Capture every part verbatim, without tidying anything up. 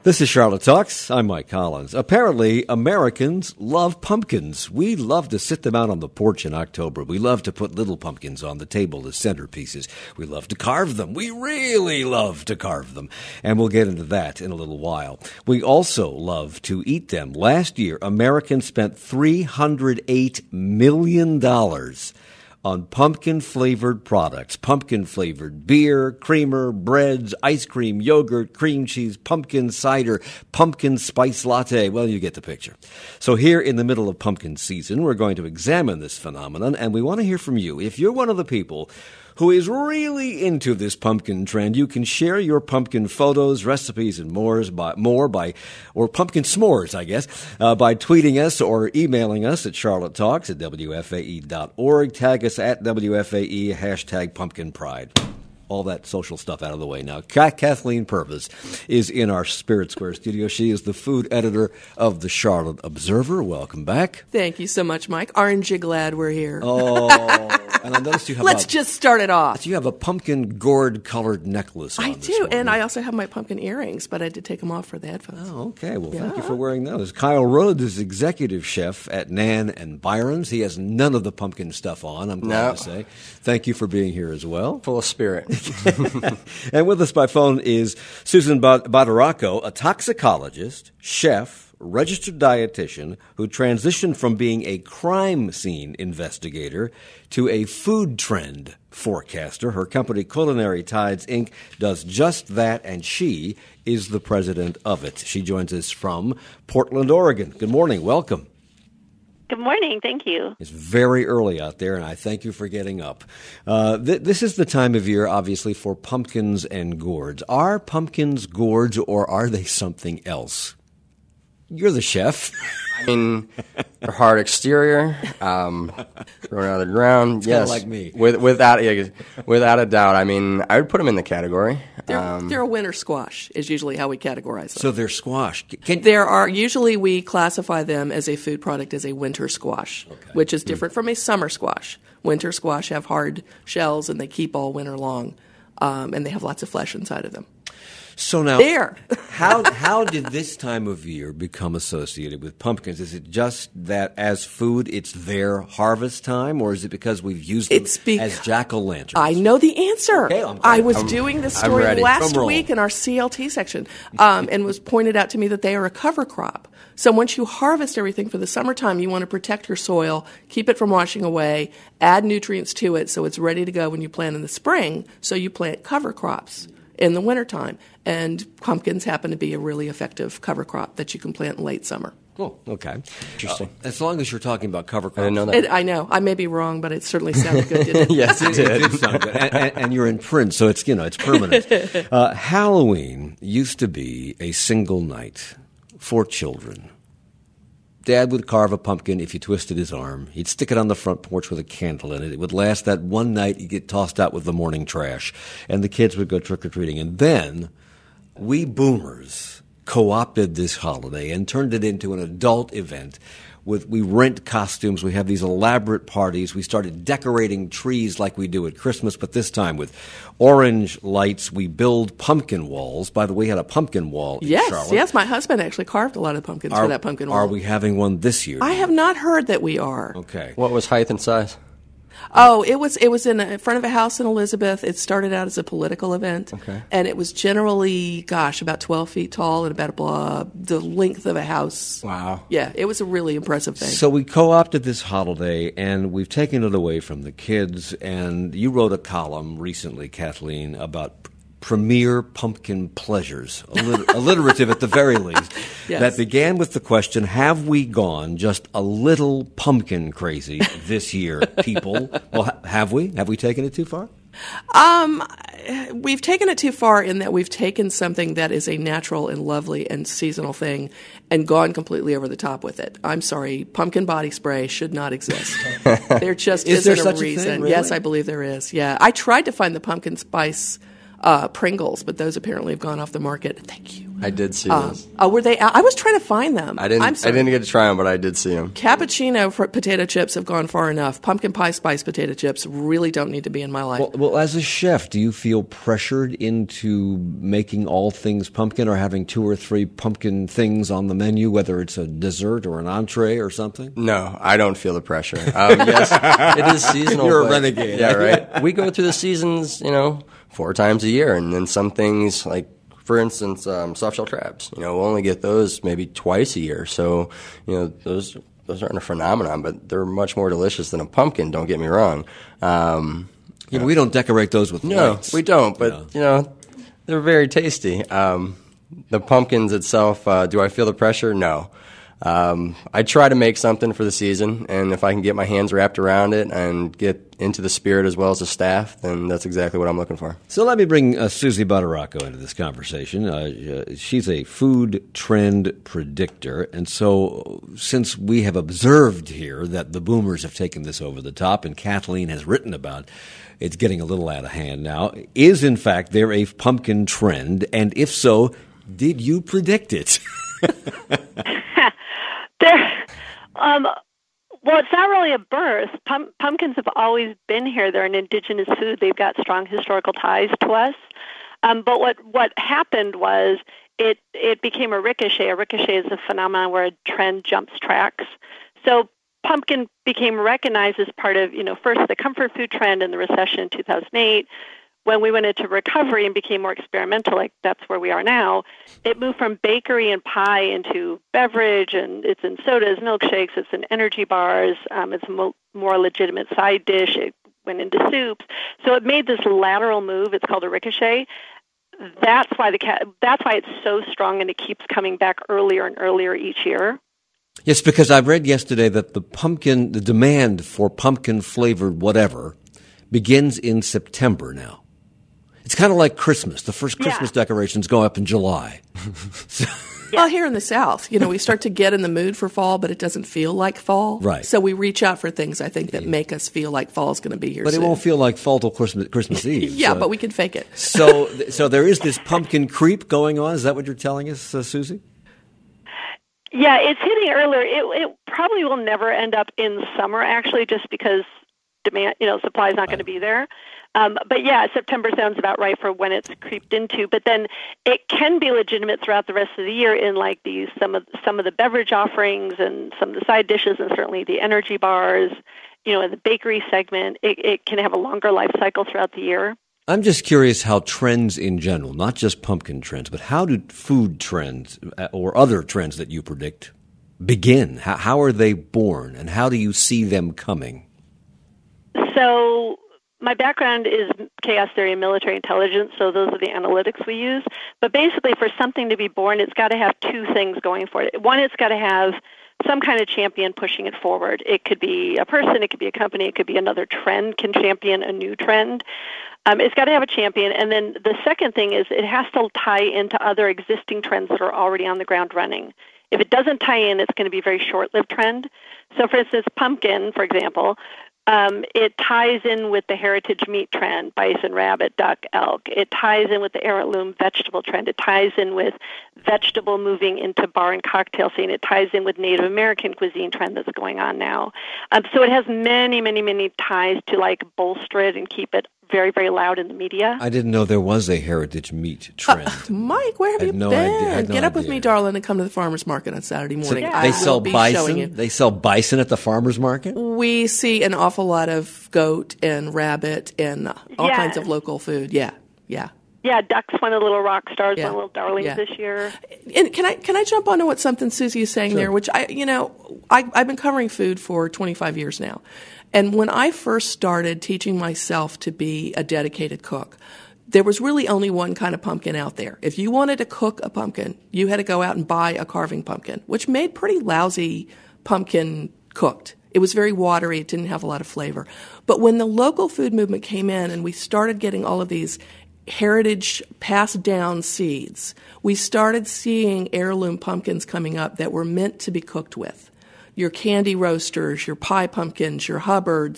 This is Charlotte Talks. I'm Mike Collins. Apparently, Americans love pumpkins. We love to sit them out on the porch in October. We love to put little pumpkins on the table as centerpieces. We love to carve them. We really love to carve them. And we'll get into that in a little while. We also love to eat them. Last year, Americans spent three hundred eight million dollars on pumpkin-flavored products, pumpkin-flavored beer, creamer, breads, ice cream, yogurt, cream cheese, pumpkin cider, pumpkin spice latte. Well, you get the picture. So here in the middle of pumpkin season, we're going to examine this phenomenon, and we want to hear from you. If you're one of the people who is really into this pumpkin trend, you can share your pumpkin photos, recipes, and more by, more by or pumpkin s'mores, I guess, uh, by tweeting us or emailing us at charlotte talks at w f a e dot org. Tag us at W F A E, hashtag pumpkin pride. All that social stuff out of the way now. Kathleen Purvis is in our Spirit Square studio. She is the food editor of the Charlotte Observer. Welcome back. Thank you so much, Mike. Aren't you glad we're here? Oh, and I noticed you have Let's a, just start it off. You have a pumpkin gourd-colored necklace on I this do, morning. and I also have my pumpkin earrings, but I had to take them off for the headphones. Oh, okay. Well, Yeah. thank you for wearing those. Kyle Rhodes is executive chef at Nan and Byron's. He has none of the pumpkin stuff on, I'm glad No. to say. Thank you for being here as well. Full of spirit. And with us by phone is Susan Badaracco, a toxicologist, chef, registered dietitian who transitioned from being a crime scene investigator to a food trend forecaster. Her company, Culinary Tides, Incorporated, does just that, and she is the president of it. She joins us from Portland, Oregon. Good morning. Welcome. Good morning. Thank you. It's very early out there, and I thank you for getting up. Uh, th- this is the time of year, obviously, for pumpkins and gourds. Are pumpkins gourds, or are they something else? You're the chef. I mean, a hard exterior, um, growing out of the ground. It's yes, kinda like me. With, without, yeah, without a doubt. I mean, I would put them in the category. They're, Um, they're a winter squash is usually how we categorize them. So they're squash. Can, There are usually we classify them as a food product as a winter squash, which is different from a summer squash. Winter squash have hard shells and they keep all winter long, um, and they have lots of flesh inside of them. So now, There. how how did this time of year become associated with pumpkins? Is it just that as food, it's their harvest time, or is it because we've used them It's be- as jack-o'-lanterns? I know the answer. Okay, I'm glad. I was I'm- doing this I'm story ready. last Drum roll. week in our C L T section, um, and was pointed out to me that they are a cover crop. So once you harvest everything for the summertime, you want to protect your soil, keep it from washing away, add nutrients to it so it's ready to go when you plant in the spring. So you plant cover crops in the wintertime. And pumpkins happen to be a really effective cover crop that you can plant in late summer. Oh, okay. Interesting. Uh, as long as you're talking about cover crops. I didn't know that. It, I know. I may be wrong, but it certainly sounded good, didn't it? Yes, it It did. did sound good. And, and, and you're in print, so it's, you know, it's permanent. Uh, Halloween used to be a single night for children. Dad would carve a pumpkin if you twisted his arm. He'd stick it on the front porch with a candle in it. It would last that one night. He'd get tossed out with the morning trash. And the kids would go trick-or-treating. And then we boomers co-opted this holiday and turned it into an adult event. With, we rent costumes. We have these elaborate parties. We started decorating trees like we do at Christmas, but this time with orange lights. We build pumpkin walls. By the way, we had a pumpkin wall in Yes, Charlotte. yes. My husband actually carved a lot of pumpkins Are, for that pumpkin wall. are we having one this year? I have not heard that we are. Okay. What was height and size? Oh, it was it was in, a, in front of a house in Elizabeth. It started out as a political event, Okay. and it was generally, gosh, about twelve feet tall and about uh, the length of a house. Wow. Yeah, it was a really impressive thing. So we co-opted this holiday, and we've taken it away from the kids. And you wrote a column recently, Kathleen, about p- premier pumpkin pleasures, alliter- alliterative at the very least, Yes. that began with the question, have we gone just a little pumpkin crazy this year, people? Well, ha- have we? Have we taken it too far? Um, we've taken it too far in that we've taken something that is a natural and lovely and seasonal thing and gone completely over the top with it. I'm sorry, pumpkin body spray should not exist. There just Is there isn't such a a reason. thing, really? Yes, I believe there is. Yeah, I tried to find the pumpkin spice uh, Pringles, but those apparently have gone off the market. Thank you. I did see Uh, those. uh, were they out? I was trying to find them. I didn't. I'm I sorry. didn't get to try them, but I did see them. Cappuccino for potato chips have gone far enough. Pumpkin pie spice potato chips really don't need to be in my life. Well, well, as a chef, do you feel pressured into making all things pumpkin or having two or three pumpkin things on the menu, whether it's a dessert or an entree or something? No, I don't feel the pressure. Um, yes, it is seasonal. You're a but- renegade. Yeah, right. We go through the seasons, you know, four times a year, and then some things like, for instance, um, soft-shell crabs. You know, we'll only get those maybe twice a year. So, you know, those those aren't a phenomenon, but they're much more delicious than a pumpkin. Don't get me wrong. Um, Yeah, but we don't decorate those with no, lights. we don't. But Yeah. you know, they're very tasty. Um, the pumpkins itself, uh, do I feel the pressure? No. Um, I try to make something for the season, and if I can get my hands wrapped around it and get into the spirit as well as the staff, then that's exactly what I'm looking for. So let me bring uh, Susie Butteraco into this conversation. Uh, uh, she's a food trend predictor, and so since we have observed here that the boomers have taken this over the top, and Kathleen has written about it's getting a little out of hand now, is in fact there a pumpkin trend, and if so, did you predict it? There, um, well, it's not really a birth. Pum- pumpkins have always been here. They're an indigenous food. They've got strong historical ties to us. Um, but what, what happened was it it became a ricochet. A ricochet is a phenomenon where a trend jumps tracks. So pumpkin became recognized as part of, you know, first the comfort food trend in the recession in two thousand eight. When we went into recovery and became more experimental, like that's where we are now, it moved from bakery and pie into beverage, and it's in sodas, milkshakes, it's in energy bars, um, it's a mo- more legitimate side dish, it went into soups. So it made this lateral move, it's called a ricochet. That's why the ca- that's why it's so strong, and it keeps coming back earlier and earlier each year. Yes, because I read yesterday that the pumpkin, the demand for pumpkin-flavored whatever begins in September now. It's kind of like Christmas. The first Christmas Yeah. decorations go up in July. Well, here in the South, you know, we start to get in the mood for fall, but it doesn't feel like fall. Right. So we reach out for things, I think, that make us feel like fall is going to be here But soon. it won't feel like fall till Christmas, Christmas Eve. Yeah, so. but we can fake it. so, so there is this pumpkin creep going on. Is that what you're telling us, uh, Susie? Yeah, it's hitting earlier. It, it probably will never end up in summer, actually, just because demand, you know, supply is not going to be there. Um, but yeah, September sounds about right for when it's creeped into. But then it can be legitimate throughout the rest of the year in like these some of some of the beverage offerings and some of the side dishes, and certainly the energy bars. You know, in the bakery segment, it, it can have a longer life cycle throughout the year. I'm just curious how trends in general, not just pumpkin trends, but how do food trends uh, or other trends that you predict begin? How, how are they born, and how do you see them coming? So my background is chaos theory and military intelligence, so those are the analytics we use. But basically, for something to be born, it's got to have two things going for it. One, it's got to have some kind of champion pushing it forward. It could be a person, it could be a company, it could be another trend can champion a new trend. Um, it's got to have a champion. And then the second thing is it has to tie into other existing trends that are already on the ground running. If it doesn't tie in, it's going to be a very short-lived trend. So, for instance, pumpkin, for example, Um, it ties in with the heritage meat trend, bison, rabbit, duck, elk. It ties in with the heirloom vegetable trend. It ties in with vegetable moving into bar and cocktail scene. It ties in with Native American cuisine trend that's going on now. Um, so it has many, many, many ties to like bolster it and keep it very, very loud in the media. I didn't know there was a heritage meat trend. Uh, Mike, where have I you had no been? idea- I had no Get up with idea. me, darling, and come to the farmer's market on Saturday So morning. they I sell will be showing you. bison. They sell bison at the farmers market. We see an awful lot of goat and rabbit and all Yes. kinds of local food. Yeah, yeah. Yeah, ducks, one of the little rock stars, Yeah. one of the little darlings Yeah. this year. And can I can I jump onto what something Susie is saying there? Which I you know I, I've been covering food for twenty-five years now, and when I first started teaching myself to be a dedicated cook, there was really only one kind of pumpkin out there. If you wanted to cook a pumpkin, you had to go out and buy a carving pumpkin, which made pretty lousy pumpkin cooked. It was very watery. It didn't have a lot of flavor. But when the local food movement came in and we started getting all of these heritage passed down seeds, we started seeing heirloom pumpkins coming up that were meant to be cooked with. Your candy roasters, your pie pumpkins, your Hubbards,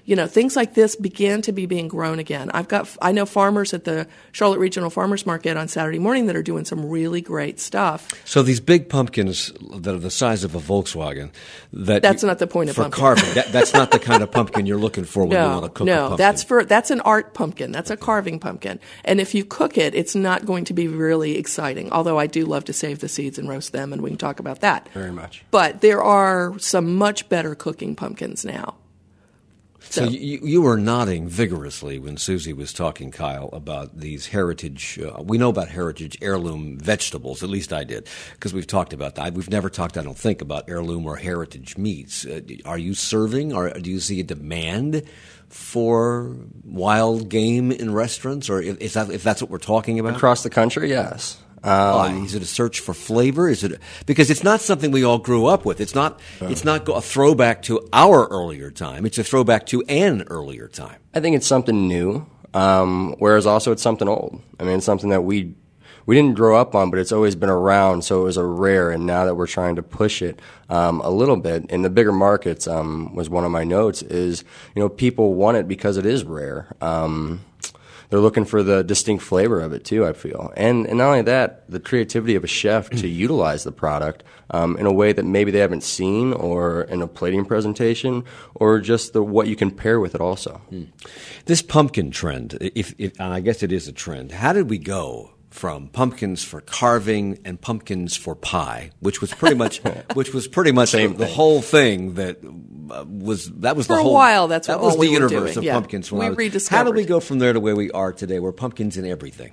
you know, things like this began to be being grown again. I've got, I know farmers at the Charlotte Regional Farmers Market on Saturday morning that are doing some really great stuff. So these big pumpkins that are the size of a Volkswagen, that that's not the point of for pumpkin. carving. That, that's not the kind of pumpkin you're looking for when no, you want to cook no, a pumpkin. No, that's for that's an art pumpkin. That's a carving pumpkin. And if you cook it, it's not going to be really exciting. Although I do love to save the seeds and roast them, and we can talk about that. Very much. But there are some much better cooking pumpkins now. So, so you, you were nodding vigorously when Susie was talking, Kyle, about these heritage. Uh, we know about heritage heirloom vegetables. At least I did, because we've talked about that. We've never talked, I don't think, about heirloom or heritage meats. Uh, are you serving, or do you see a demand for wild game in restaurants, or if, if, that, if that's what we're talking about? Across the country, yes. Um, Why? Is it a search for flavor? Is it because it's not something we all grew up with? It's not. Uh, it's not a throwback to our earlier time. It's a throwback to an earlier time. I think it's something new, um, whereas also it's something old. I mean, it's something that we we didn't grow up on, but it's always been around. So it was a rare, and now that we're trying to push it um, a little bit in the bigger markets, um, was one of my notes. Is you know people want it because it is rare. Um, They're looking for the distinct flavor of it, too, I feel. And, and not only that, the creativity of a chef to utilize the product um, in a way that maybe they haven't seen, or in a plating presentation, or just the what you can pair with it also. Hmm. This pumpkin trend, if, if and I guess it is a trend, how did we go from pumpkins for carving and pumpkins for pie, which was pretty much which was pretty much the, the whole thing that uh, was that was for the whole a while. That's that what was all the we were universe doing. of yeah. pumpkins. We I was, rediscovered. How did we go from there to where we are today? We're pumpkins in everything.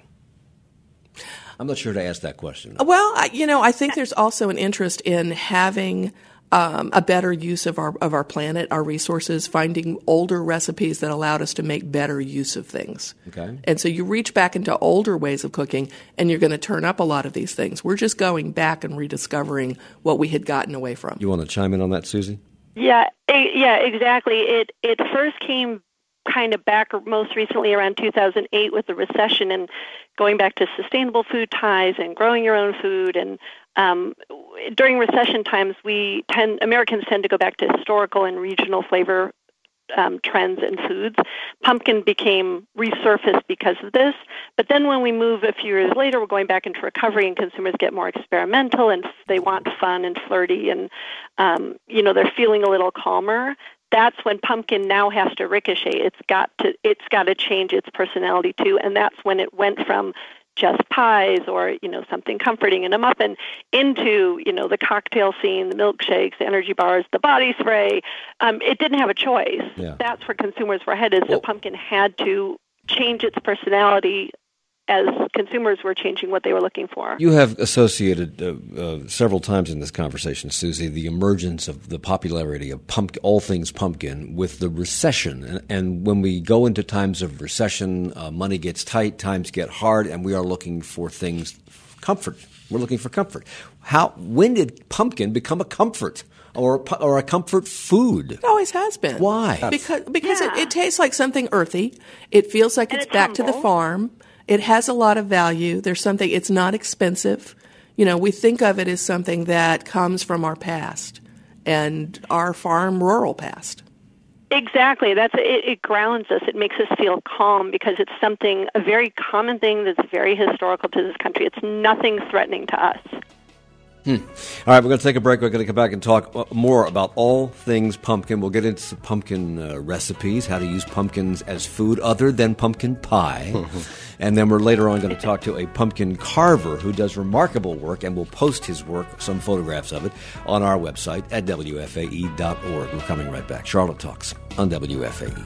I'm not sure to ask that question. Well, I, you know, I think there's also an interest in having um, a better use of our of our planet, our resources, finding older recipes that allowed us to make better use of things. Okay. And so you reach back into older ways of cooking, and you're going to turn up a lot of these things. We're just going back and rediscovering what we had gotten away from. You want to chime in on that, Susie? Yeah, yeah, exactly. It it first came kind of back most recently around two thousand eight with the recession, and going back to sustainable food ties and growing your own food. And um, during recession times, we tend Americans tend to go back to historical and regional flavor um, trends in foods. Pumpkin became resurfaced because of this. But then when we move a few years later, we're going back into recovery, and consumers get more experimental, and they want fun and flirty, and um, you know they're feeling a little calmer. That's when pumpkin now has to ricochet. It's got to it's got to change its personality too, and that's when it went from just pies or you know something comforting in a muffin into you know the cocktail scene, the milkshakes, the energy bars, the body spray. Um, it didn't have a choice. Yeah. That's where consumers were headed. So well, pumpkin had to change its personality as consumers were changing what they were looking for. You have associated uh, uh, several times in this conversation, Susie, the emergence of the popularity of pump, all things pumpkin with the recession. And, and when we go into times of recession, uh, money gets tight, times get hard, and we are looking for things, comfort. We're looking for comfort. How? When did pumpkin become a comfort? Or, or a comfort food? It always has been. Why? Because because Yeah. it, it tastes like something earthy. It feels like And it's, it's back to the humble. farm. It has a lot of value. There's something, it's not expensive. You know, we think of it as something that comes from our past and our farm rural past. Exactly. That's it, it grounds us. It makes us feel calm because it's something, a very common thing that's very historical to this country. It's nothing threatening to us. Hmm. All right, we're going to take a break. We're going to come back and talk more about all things pumpkin. We'll get into pumpkin uh, recipes, how to use pumpkins as food other than pumpkin pie. And then we're later on going to talk to a pumpkin carver who does remarkable work, and we'll post his work, some photographs of it, on our website at W F A E dot org. We're coming right back. Charlotte Talks on W F A E.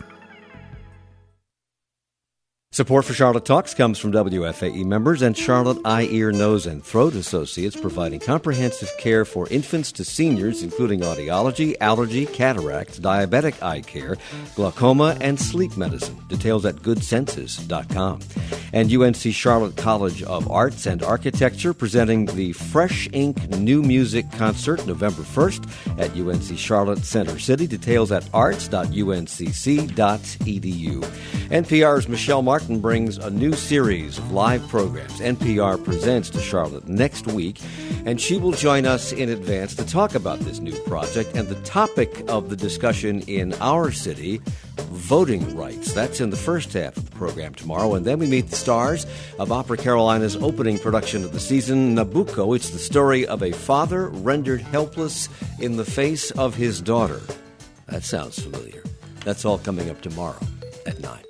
Support for Charlotte Talks comes from W F A E members and Charlotte Eye, Ear, Nose, and Throat Associates, providing comprehensive care for infants to seniors, including audiology, allergy, cataracts, diabetic eye care, glaucoma, and sleep medicine. Details at good senses dot com. and U N C Charlotte College of Arts and Architecture presenting the Fresh Ink New Music Concert November first at U N C Charlotte Center City. Details at arts dot u n c c dot e d u. N P R's Michelle Martin brings a new series of live programs. N P R presents to Charlotte next week, and she will join us in advance to talk about this new project and the topic of the discussion in our city, voting rights. That's in the first half of the program tomorrow. And then we meet the stars of Opera Carolina's opening production of the season, Nabucco. It's the story of a father rendered helpless in the face of his daughter. That sounds familiar. That's all coming up tomorrow at nine.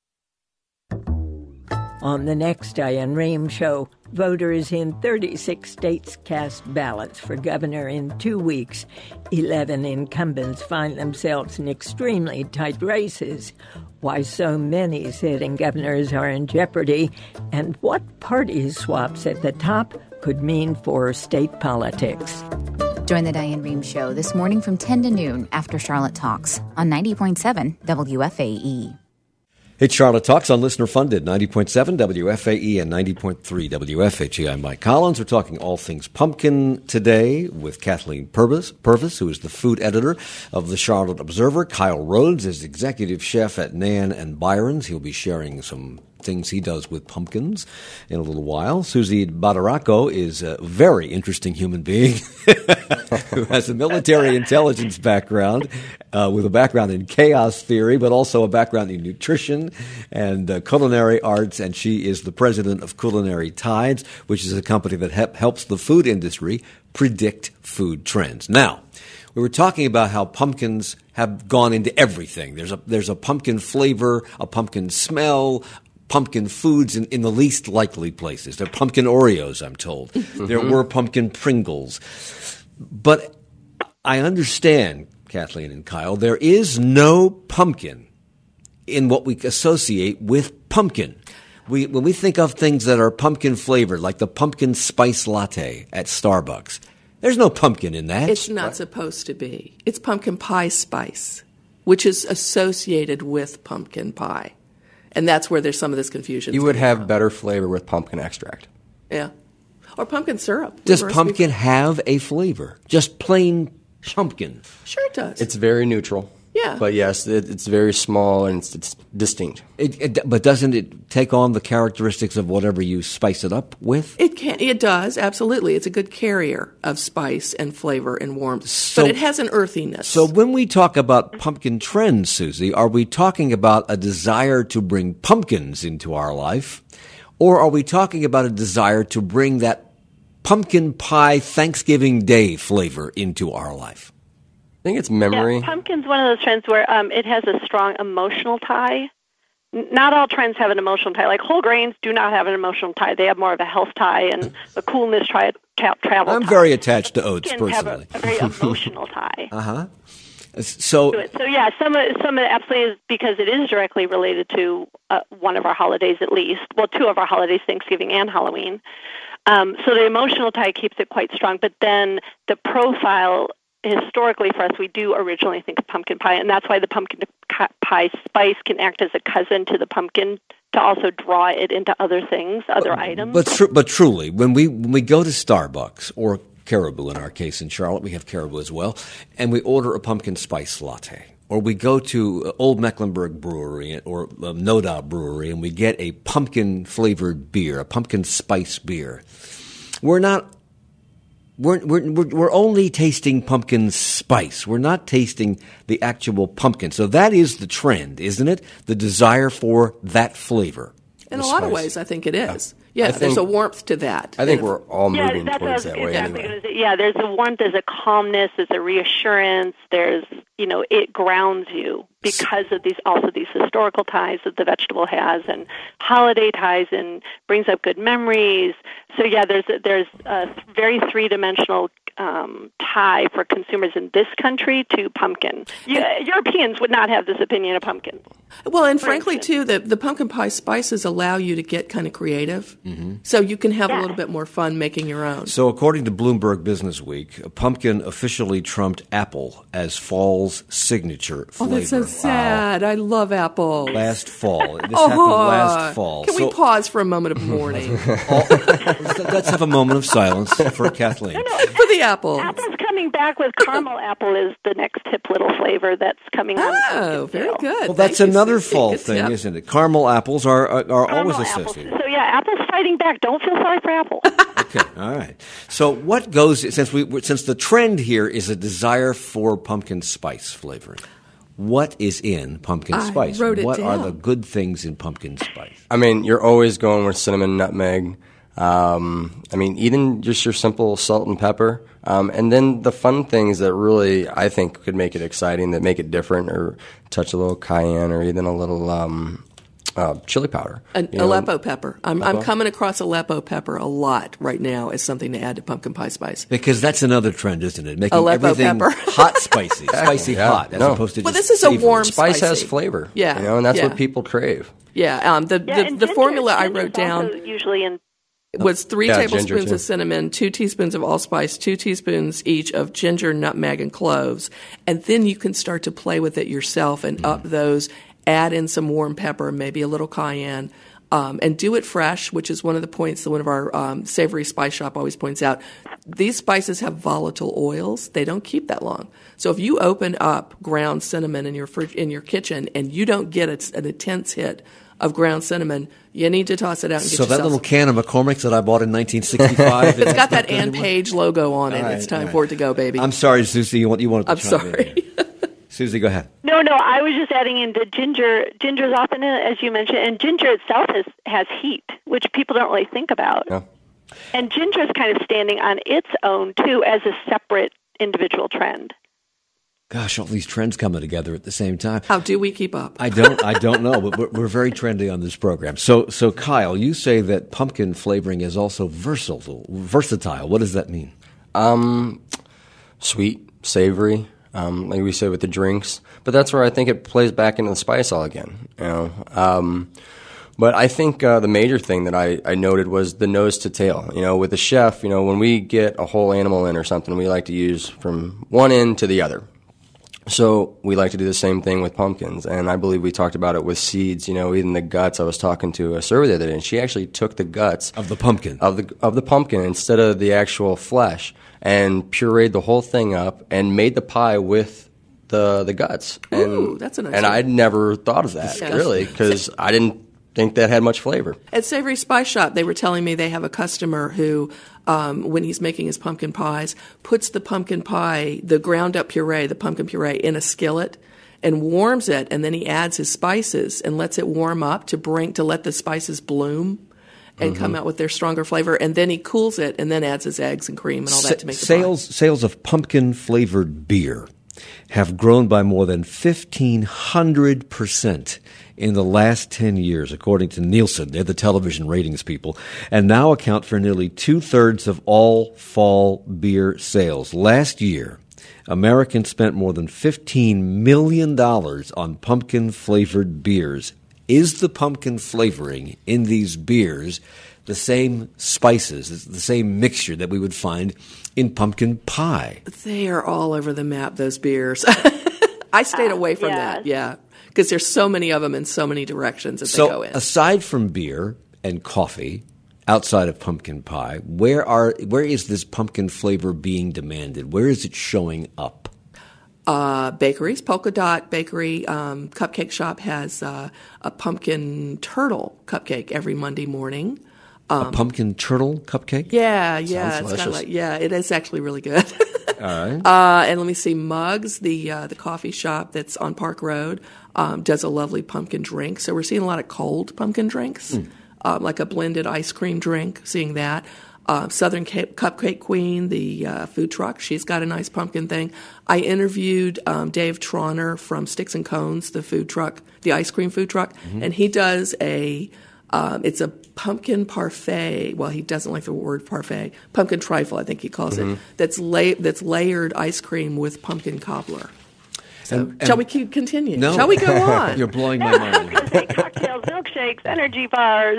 On the next Diane Rehm Show, voters in thirty-six states cast ballots for governor in two weeks. Eleven incumbents find themselves in extremely tight races. Why so many sitting governors are in jeopardy, and what party swaps at the top could mean for state politics. Join the Diane Rehm Show this morning from ten to noon after Charlotte Talks on ninety point seven W F A E. It's Charlotte Talks on listener-funded, ninety point seven W F A E and ninety point three W F H E. I'm Mike Collins. We're talking all things pumpkin today with Kathleen Purvis, Purvis, who is the food editor of the Charlotte Observer. Kyle Rhodes is executive chef at Nan and Byron's. He'll be sharing some things he does with pumpkins in a little while. Susie Badaracco is a very interesting human being who has a military intelligence background uh, with a background in chaos theory, but also a background in nutrition and uh, culinary arts. And she is the president of Culinary Tides, which is a company that he- helps the food industry predict food trends. Now, we were talking about how pumpkins have gone into everything. There's a there's a pumpkin flavor, a pumpkin smell, pumpkin foods in, in the least likely places. There are pumpkin Oreos, I'm told. Mm-hmm. There were pumpkin Pringles. But I understand, Kathleen and Kyle, there is no pumpkin in what we associate with pumpkin. We when we think of things that are pumpkin flavored, like the pumpkin spice latte at Starbucks, there's no pumpkin in that. It's not what? supposed to be. It's pumpkin pie spice, which is associated with pumpkin pie. And that's where there's some of this confusion. You would have better flavor with pumpkin extract. Yeah. Or pumpkin syrup. Does pumpkin have a flavor? Just plain pumpkin? Sure it does. It's very neutral. Yeah. But yes, it, it's very small and it's, it's distinct. It, it, but doesn't it take on the characteristics of whatever you spice it up with? It can. It does, absolutely. It's a good carrier of spice and flavor and warmth. So, but it has an earthiness. So when we talk about pumpkin trends, Susie, are we talking about a desire to bring pumpkins into our life? Or are we talking about a desire to bring that pumpkin pie Thanksgiving Day flavor into our life? I think it's memory. Yeah, pumpkin's one of those trends where um, it has a strong emotional tie. N- not all trends have an emotional tie. Like whole grains do not have an emotional tie. They have more of a health tie and a coolness tri- tra- travel I'm tie. very attached to oats, Pumpkins personally. have a, a very emotional tie. Uh-huh. So, so yeah, some of, some of it absolutely is because it is directly related to uh, one of our holidays at least. Well, two of our holidays, Thanksgiving and Halloween. Um, so the emotional tie keeps it quite strong. But then the profile, historically for us, we do originally think of pumpkin pie, and that's why the pumpkin pie spice can act as a cousin to the pumpkin to also draw it into other things, other but, items. But tr- but truly, when we when we go to Starbucks or Caribou, in our case in Charlotte, we have Caribou as well, and we order a pumpkin spice latte, or we go to Old Mecklenburg Brewery or um, Noda Brewery, and we get a pumpkin flavored beer, a pumpkin spice beer, we're not. We're, we're, we're only tasting pumpkin spice. We're not tasting the actual pumpkin. So that is the trend, isn't it? The desire for that flavor. In a lot of ways, I think it is. Yeah, think, there's a warmth to that. I think we're all yeah, moving that's towards that way exactly anyway. Say. Yeah, there's a warmth, there's a calmness, there's a reassurance, there's, you know, it grounds you because of these, also these historical ties that the vegetable has and holiday ties and brings up good memories. So yeah, there's a, there's a very three-dimensional um, tie for consumers in this country to pumpkin. You, Europeans would not have this opinion of pumpkin. Well, and frankly, too, the, the pumpkin pie spices allow you to get kind of creative. Mm-hmm. So you can have yeah. a little bit more fun making your own. So according to Bloomberg Business Week, a pumpkin officially trumped apple as fall's signature flavor. Oh, that's so sad. Wow. I love apples. Last fall. This oh, happened last fall. Can so, we pause for a moment of mourning? Let's have a moment of silence for Kathleen. No, no. For the apples. Apple's coming back with caramel apple is the next hip little flavor that's coming on. Oh, very good. Well, that's Thank another you, fall good thing, tip. isn't it? Caramel apples are are, are Caramel always apples. associated. So, yeah, Apple's fighting back. Don't feel sorry for Apple. Okay, all right. So what goes, since we since the trend here is a desire for pumpkin spice flavoring, what is in pumpkin I spice? wrote it what down. are the good things in pumpkin spice? I mean, you're always going with cinnamon, nutmeg. Um, I mean, even just your simple salt and pepper. Um, and then the fun things that really, I think, could make it exciting, that make it different, or touch a little cayenne or even a little um, uh, chili powder. An you know? Aleppo pepper. I'm, I'm Aleppo? coming across Aleppo pepper a lot right now as something to add to pumpkin pie spice. Because that's another trend, isn't it? Making Aleppo everything pepper. hot spicy, spicy Yeah. hot, as No. opposed to Well, just this is a savory. warm Spice spicy. has flavor. Yeah, You know, and that's yeah. what people crave. Yeah, um, the, Yeah, the, and the ginger- formula I ginger's wrote down also usually in was three Yeah, ginger, tablespoons too. of cinnamon, two teaspoons of allspice, two teaspoons each of ginger, nutmeg, and cloves. And then you can start to play with it yourself and Mm-hmm. up those, add in some warm pepper, maybe a little cayenne. Um, and do it fresh, which is one of the points that one of our um, savory spice shop always points out. These spices have volatile oils; they don't keep that long. So if you open up ground cinnamon in your fridge, in your kitchen and you don't get a, an intense hit of ground cinnamon, you need to toss it out and get So yourself that little some. can of McCormick's that I bought in nineteen sixty-five, It's got that Ann Page logo on it. All right, It's time all right. for it to go, baby. I'm sorry, Susie. You want you wanted to I'm chime in. sorry. Susie, go ahead. No, no, I was just adding in the ginger. Ginger's often, in, as you mentioned, and ginger itself has, has heat, which people don't really think about. Yeah. And ginger is kind of standing on its own, too, as a separate individual trend. Gosh, all these trends coming together at the same time. How do we keep up? I don't, I don't know, but we're, we're very trendy on this program. So, so Kyle, you say that pumpkin flavoring is also versatile. Versatile. What does that mean? Um, sweet, savory, um, like we said with the drinks. But that's where I think it plays back into the spice all again. You know, um, but I think uh, the major thing that I, I noted was the nose to tail. You know, with the chef, you know, when we get a whole animal in or something, we like to use from one end to the other. So we like to do the same thing with pumpkins, and I believe we talked about it with seeds. You know, even the guts. I was talking to a server the other day, and she actually took the guts Of the pumpkin. of the of the pumpkin instead of the actual flesh, and pureed the whole thing up and made the pie with the the guts. And, Ooh, that's a nice And one. I'd never thought of that Yeah. really, because I didn't think that had much flavor. At Savory Spice Shop, they were telling me they have a customer who, um, when he's making his pumpkin pies, puts the pumpkin pie, the ground up puree, the pumpkin puree, in a skillet and warms it, and then he adds his spices and lets it warm up to bring to let the spices bloom and Mm-hmm. come out with their stronger flavor. And then he cools it and then adds his eggs and cream and all that Sa- to make the sales sales of pumpkin flavored beer have grown by more than fifteen hundred percent in the last ten years, according to Nielsen. They're the television ratings people, and now account for nearly two-thirds of all fall beer sales. Last year, Americans spent more than fifteen million dollars on pumpkin-flavored beers. Is the pumpkin flavoring in these beers the same spices, the same mixture that we would find in pumpkin pie? They are all over the map, those beers. I stayed away from yes. that, yeah, because there's so many of them in so many directions that they So go in. aside from beer and coffee, outside of pumpkin pie, where are where is this pumpkin flavor being demanded? Where is it showing up? Uh, bakeries, Polka Dot Bakery um, Cupcake Shop has uh, a pumpkin turtle cupcake every Monday morning. a pumpkin turtle cupcake? Yeah, yeah, Sounds it's kind delicious. of like yeah, it is actually really good. All right. Uh, and let me see, Mugs, the uh, the coffee shop that's on Park Road, um, does a lovely pumpkin drink. So we're seeing a lot of cold pumpkin drinks, Mm. um, like a blended ice cream drink. Seeing that. Uh, Southern Cape Cupcake Queen, the uh, food truck, she's got a nice pumpkin thing. I interviewed um, Dave Trauner from Sticks and Cones, the food truck, the ice cream food truck, Mm-hmm. and he does a Um, it's a pumpkin parfait. Well, he doesn't like the word parfait. Pumpkin trifle, I think he calls mm-hmm. it. That's la- that's layered ice cream with pumpkin cobbler. So, and, and shall we keep continue? No. Shall we go on? You're blowing my mind. Cocktails, milkshakes, energy bars.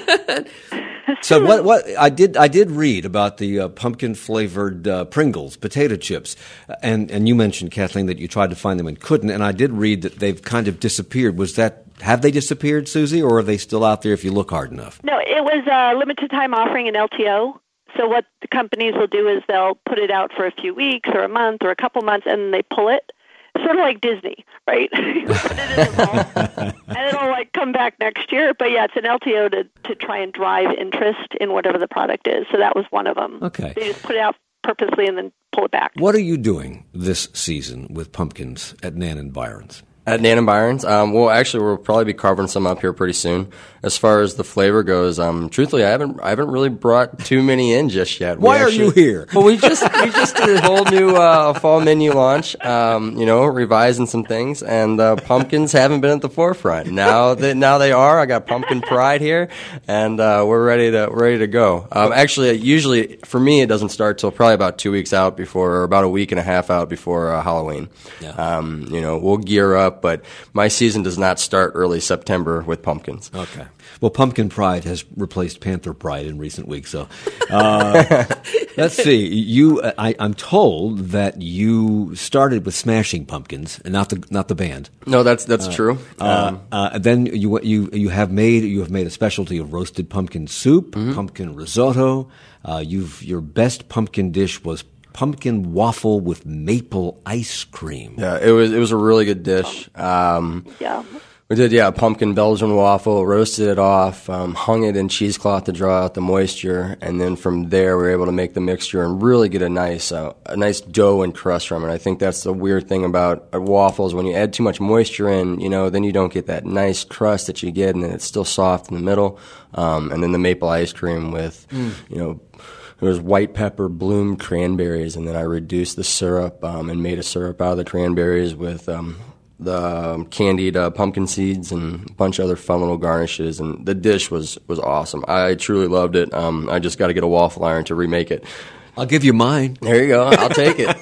So what? What I did I did read about the uh, pumpkin flavored uh, Pringles potato chips, and and you mentioned, Kathleen, that you tried to find them and couldn't, and I did read that they've kind of disappeared. Was that have they disappeared, Susie, or are they still out there if you look hard enough? No, it was a limited time offering in L T O. So what the companies will do is they'll put it out for a few weeks or a month or a couple months, and then they pull it. Sort of like Disney, right? You put it in the vault, and it'll like come back next year. But yeah, it's an L T O to, to try and drive interest in whatever the product is. So that was one of them. Okay. They just put it out purposely and then pull it back. What are you doing this season with pumpkins at Nan and Byron's? At Nan and Byron's? Um, well, actually, we'll probably be carving some up here pretty soon. As far as the flavor goes, um, truthfully, I haven't I haven't really brought too many in just yet. Why we actually, are you here? Well, we just we just did a whole new uh, fall menu launch, um, you know, revising some things, and uh, pumpkins haven't been at the forefront. Now that now they are. I got Pumpkin Pride here, and uh, we're ready to we're ready to go. Um, actually, usually for me, it doesn't start till probably about two weeks out before, or about a week and a half out before uh, Halloween. Yeah. Um, you know, we'll gear up, but my season does not start early September with pumpkins. Okay. Well, Pumpkin Pride has replaced Panther Pride in recent weeks. So uh, let's see. You, I, I'm told that you started with Smashing Pumpkins, and not the not the band. No, that's that's uh, true. Uh, Um, uh, then you you you have made you have made a specialty of roasted pumpkin soup, mm-hmm. pumpkin risotto. Uh, you've your best pumpkin dish was pumpkin waffle with maple ice cream. Yeah, it was it was a really good dish. Um, Yeah. We did, yeah, pumpkin Belgian waffle, roasted it off, um, hung it in cheesecloth to draw out the moisture, and then from there we were able to make the mixture and really get a nice uh, a nice dough and crust from it. I think that's the weird thing about uh, waffles. When you add too much moisture in, you know, then you don't get that nice crust that you get, and then it's still soft in the middle. Um, and then the maple ice cream with, mm. you know, there was white pepper, bloomed cranberries, and then I reduced the syrup um, and made a syrup out of the cranberries with um, the um, candied uh, pumpkin seeds and a bunch of other fun little garnishes. And the dish was, was awesome. I truly loved it. Um, I just got to get a waffle iron to remake it. I'll give you mine. There you go. I'll take it.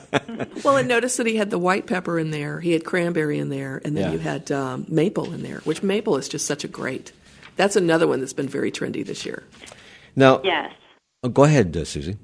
Well, and notice that he had the white pepper in there, he had cranberry in there, and then Yeah. you had um, maple in there, which maple is just such a great. That's another one that's been very trendy this year. Now, Yes. oh, go ahead, uh, Susie.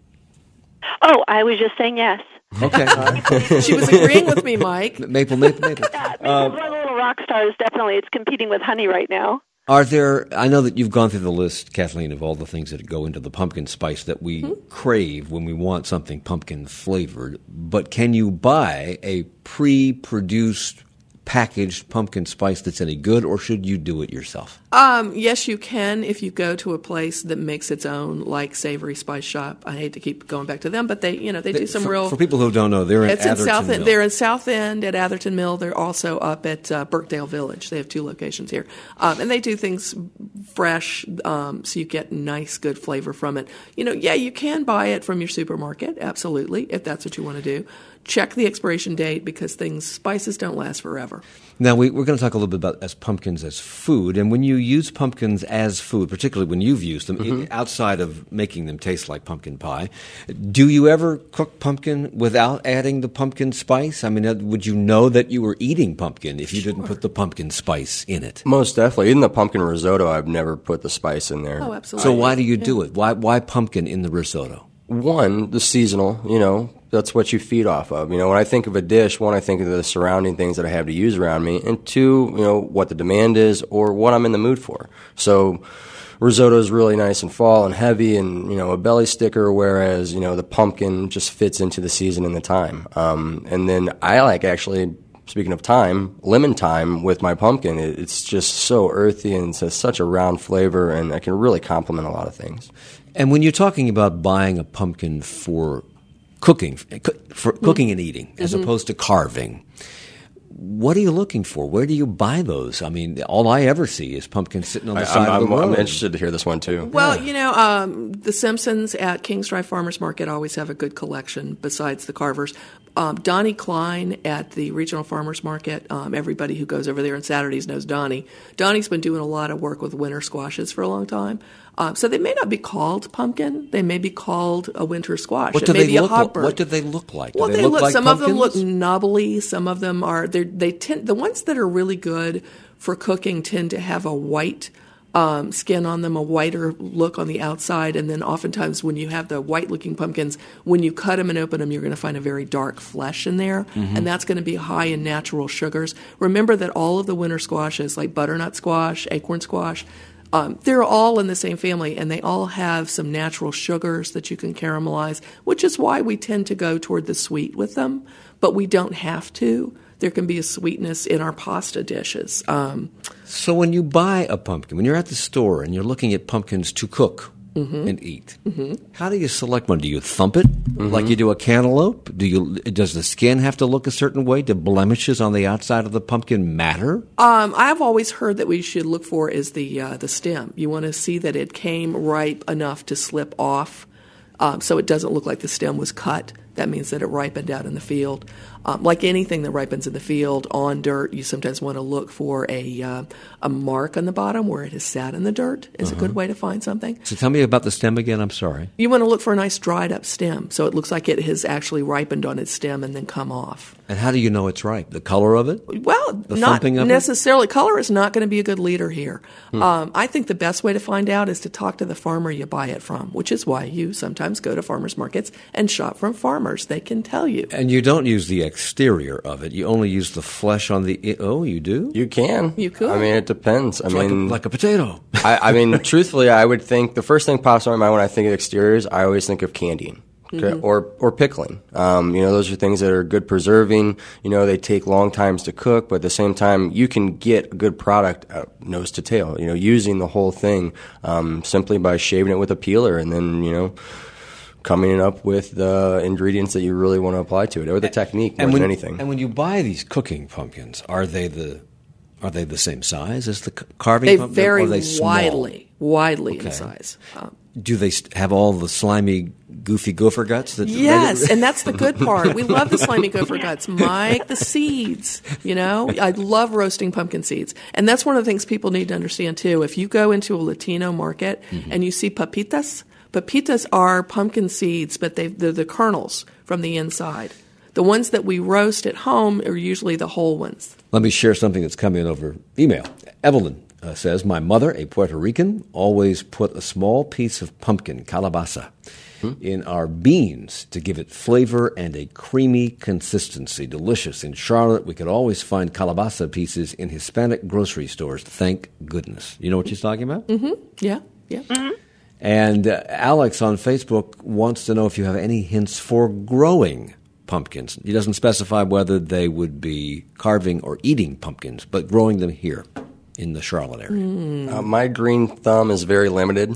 Oh, I was just saying yes. Okay. She was agreeing with me, Mike. Maple, maple, maple. Yeah, Maple's one of the little rock stars, definitely. It's competing with honey right now. Are there, I know that you've gone through the list, Kathleen, of all the things that go into the pumpkin spice that we mm-hmm. crave when we want something pumpkin flavored, but can you buy a pre-produced packaged pumpkin spice that's any good, or should you do it yourself? Um, yes, you can if you go to a place that makes its own, like Savory Spice Shop. I hate to keep going back to them, but they, you know, they do some for, real. For people who don't know, they're in it's Atherton in South Mill. End. They're in South End at Atherton Mill. They're also up at uh, Birkdale Village. They have two locations here, um, and they do things fresh, um, so you get nice, good flavor from it. You know, yeah, you can buy it from your supermarket, absolutely, if that's what you want to do. Check the expiration date because things, spices don't last forever. Now, we, we're going to talk a little bit about as pumpkins as food. And when you use pumpkins as food, particularly when you've used them, mm-hmm. outside of making them taste like pumpkin pie, do you ever cook pumpkin without adding the pumpkin spice? I mean, would you know that you were eating pumpkin if you sure. didn't put the pumpkin spice in it? Most definitely. Even the pumpkin risotto, I've never put the spice in there. Oh, absolutely. So why do you yeah. do it? Why, why pumpkin in the risotto? One, the seasonal, you know, that's what you feed off of. You know, when I think of a dish, one, I think of the surrounding things that I have to use around me, and two, you know, what the demand is or what I'm in the mood for. So risotto is really nice and fall and heavy and, you know, a belly sticker, whereas, you know, the pumpkin just fits into the season and the time. Um, and then I like actually, speaking of time, lemon thyme with my pumpkin. It, it's just so earthy and it's such a round flavor, and it can really complement a lot of things. And when you're talking about buying a pumpkin for cooking, for cooking and eating, as mm-hmm. opposed to carving, what are you looking for? Where do you buy those? I mean, all I ever see is pumpkins sitting on the I, side I'm, of the road. I'm interested to hear this one, too. Well, yeah. you know, um, the Simpsons at Kings Drive Farmers Market always have a good collection besides the carvers. Um, Donnie Klein at the Regional Farmers Market, um, everybody who goes over there on Saturdays knows Donnie. Donnie's been doing a lot of work with winter squashes for a long time. Um, so they may not be called pumpkin. They may be called a winter squash. What it do may they be look a like? hopper. What do they look like? Do Well, they, they look, look. like some of them look pumpkins? knobbly. Some of them are. They tend. The ones that are really good for cooking tend to have a white um, skin on them, a whiter look on the outside, and then oftentimes when you have the white-looking pumpkins, when you cut them and open them, you're going to find a very dark flesh in there, mm-hmm. and that's going to be high in natural sugars. Remember that all of the winter squashes, like butternut squash, acorn squash, Um, they're all in the same family, and they all have some natural sugars that you can caramelize, which is why we tend to go toward the sweet with them, but we don't have to. There can be a sweetness in our pasta dishes. Um, So when you buy a pumpkin, when you're at the store and you're looking at pumpkins to cook mm-hmm. and eat, mm-hmm. how do you select one? Do you thump it mm-hmm. like you do a cantaloupe? Do you? Does the skin have to look a certain way? Do blemishes on the outside of the pumpkin matter? Um, I've always heard that we should look for is the uh, the stem. You want to see that it came ripe enough to slip off, um, so it doesn't look like the stem was cut. That means that it ripened out in the field. Um, like anything that ripens in the field on dirt, you sometimes want to look for a uh, a mark on the bottom where it has sat in the dirt is uh-huh. a good way to find something. So tell me about the stem again. I'm sorry. You want to look for a nice dried up stem, so it looks like it has actually ripened on its stem and then come off. And how do you know it's ripe? The color of it? Well, the not thumping of necessarily. It? Color is not going to be a good leader here. Hmm. Um, I think the best way to find out is to talk to the farmer you buy it from, which is why you sometimes go to farmers markets and shop from farmers. They can tell you. And you don't use the exterior of it. You only use the flesh on the... Oh, you do? You can. You could. I mean, it depends. I It's mean, like a, like a potato. I, I mean, truthfully, I would think the first thing pops in my mind when I think of exteriors, I always think of candying. Okay, mm-hmm. or or pickling. Um, you know, those are things that are good preserving. You know, they take long times to cook, but at the same time, you can get a good product out nose to tail. You know, using the whole thing um, simply by shaving it with a peeler and then, you know, coming up with the ingredients that you really want to apply to it, or the technique more and when, than anything. And when you buy these cooking pumpkins, are they the are they the same size as the c- carving They pumpkin? vary or are they small? widely, widely Okay. in size. Um, Do they st- have all the slimy, goofy gopher guts? That Yes, and that's the good part. We love the slimy gopher guts. Mike, the seeds, you know. I love roasting pumpkin seeds. And that's one of the things people need to understand, too. If you go into a Latino market mm-hmm. and you see papitas, papitas are pumpkin seeds, but they, they're the kernels from the inside. The ones that we roast at home are usually the whole ones. Let me share something that's come in over email. Evelyn uh, says, my mother, a Puerto Rican, always put a small piece of pumpkin, calabaza, hmm? in our beans to give it flavor and a creamy consistency. Delicious. In Charlotte, we could always find calabaza pieces in Hispanic grocery stores. Thank goodness. You know what she's talking about? Mm-hmm. Yeah, yeah. Mm-hmm. And uh, Alex on Facebook wants to know if you have any hints for growing pumpkins. He doesn't specify whether they would be carving or eating pumpkins, but growing them here in the Charlotte area. Mm. Uh, my green thumb is very limited.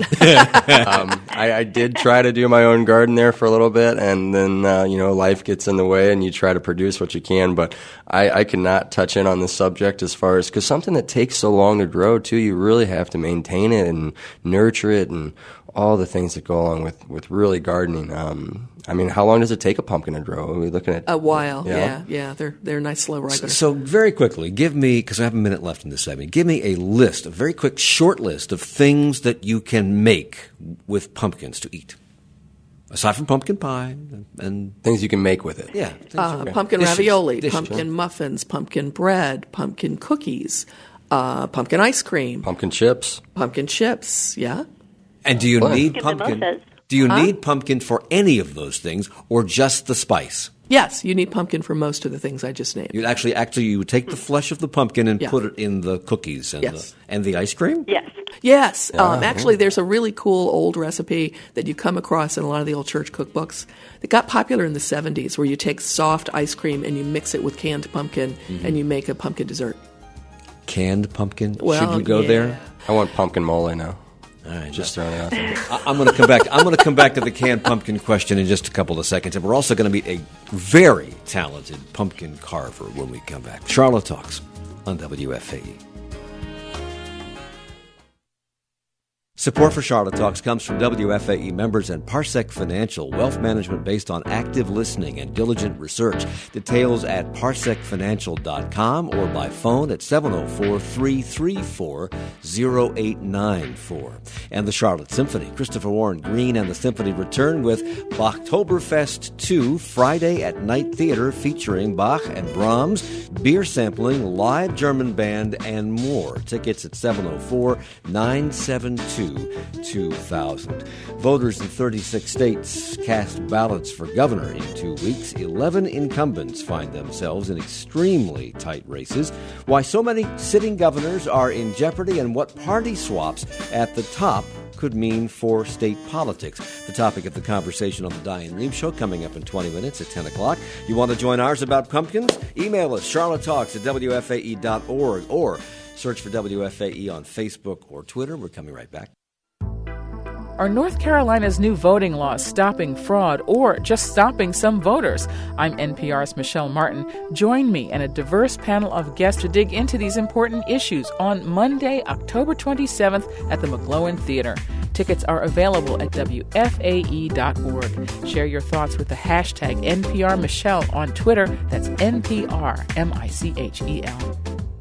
um, I, I did try to do my own garden there for a little bit, and then uh, you know life gets in the way, and you try to produce what you can. But I, I cannot touch in on this subject as far as because something that takes so long to grow too, you really have to maintain it and nurture it and all the things that go along with, with really gardening. Um, I mean, how long does it take a pumpkin to grow? Are we looking at a while? Yeah, yeah, yeah. They're they're nice slow ripeners. So very quickly, give me, because I have a minute left in this segment, give me a list, a very quick short list of things that you can make with pumpkins to eat. Aside from pumpkin pie and, and things you can make with it. Yeah. things Uh, you- pumpkin dishes, ravioli, dishes. pumpkin muffins, pumpkin bread, pumpkin cookies, uh, pumpkin ice cream, Pumpkin chips. pumpkin chips. Yeah. And do you Well, need Pumpkin pumpkin? mimosas. Do you Huh? need pumpkin for any of those things, or just the spice? Yes, you need pumpkin for most of the things I just named. You actually, actually, you would take the flesh of the pumpkin and Yeah. put it in the cookies and Yes. the and the ice cream. Yes. Yes, um, actually, there's a really cool old recipe that you come across in a lot of the old church cookbooks that got popular in the seventies, where you take soft ice cream and you mix it with canned pumpkin, Mm-hmm. and you make a pumpkin dessert. Canned pumpkin. Well, Should you go yeah. there? I want pumpkin mole now. All right, Just throwing it out there. I, I'm going to come back. I'm going to come back to the canned pumpkin question in just a couple of seconds, and we're also going to meet a very talented pumpkin carver when we come back. Charlotte Talks on W F A E. Support for Charlotte Talks comes from W F A E members and Parsec Financial, wealth management based on active listening and diligent research. Details at parsec financial dot com or by phone at seven oh four, three three four, oh eight nine four. And the Charlotte Symphony. Christopher Warren Green and the Symphony return with Bachtoberfest two, Friday at Night Theater, featuring Bach and Brahms, beer sampling, live German band, and more. Tickets at seven oh four, nine seven two, two thousand. Voters in thirty-six states cast ballots for governor in two weeks. eleven incumbents find themselves in extremely tight races. Why so many sitting governors are in jeopardy and what party swaps at the top could mean for state politics. The topic of the conversation on the Diane Rehm Show coming up in twenty minutes at ten o'clock. You want to join ours about pumpkins? Email us, charlotte talks at w f a e dot org, or search for W F A E on Facebook or Twitter. We're coming right back. Are North Carolina's new voting laws stopping fraud or just stopping some voters? I'm N P R's Michelle Martin. Join me and a diverse panel of guests to dig into these important issues on Monday, October twenty-seventh at the McGlowan Theater. Tickets are available at w f a e dot org. Share your thoughts with the hashtag N P R Michelle on Twitter. That's N P R M I C H E L.